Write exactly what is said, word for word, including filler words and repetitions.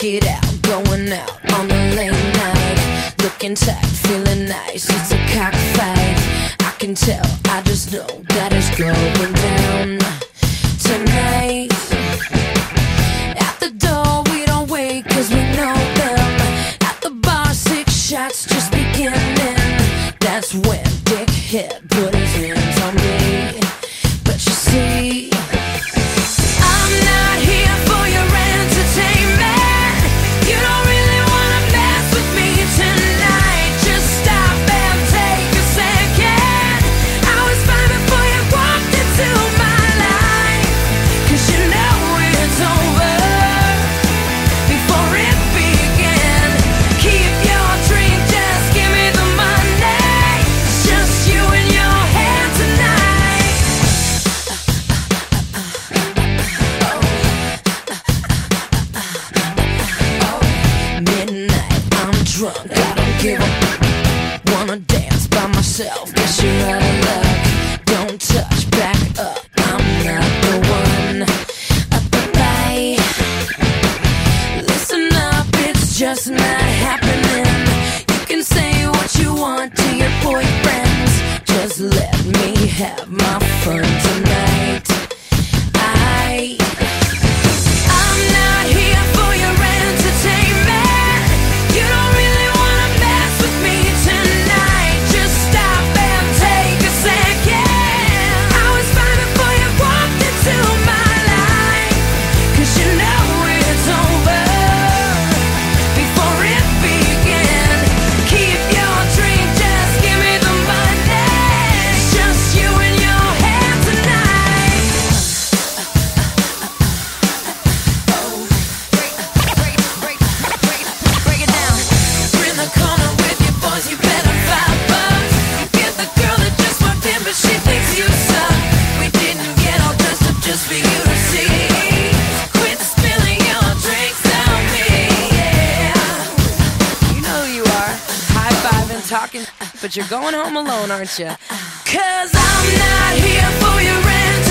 it out, going out on a late night, looking tight, feeling nice. It's a cockfight. I can tell, I just know that it's going down tonight. At the door we don't wait, cause we know them. At the bar, six shots just beginning. That's when Dickhead put his hands on me. But you see, I'm not here for your entertainment. You don't really wanna mess with me tonight. Just stop and take a second. I was fine before you walked into my life, cause you know it's over before it began. Keep your drink, just give me the money. It's just you and your hand tonight. Midnight, I'm drunk, I don't give a f- wanna dance by myself, guess you're out of luck. Don't touch, back up, I'm not the one. Up the bay, listen up, it's just not happening. You can say what you want to your boyfriends, just let me have my fun tonight. I I'm not here for your entertainment. You don't really wanna mess with me tonight. Just stop and take a second. I was fine before you walked into my life, cause you know it's over before it began. Keep your drink, just give me the money. It's just you and your hand tonight. Break, break, break, break it down. We're in the corner with your boys, you better five bucks. You get the girl that just walked in, but she thinks you suck. We didn't get all dressed up just for you to see. Quit spilling your drinks on me, yeah. You know who you are, high-fiving, talking, but you're going home alone, aren't you? Cause I'm not here for your rent.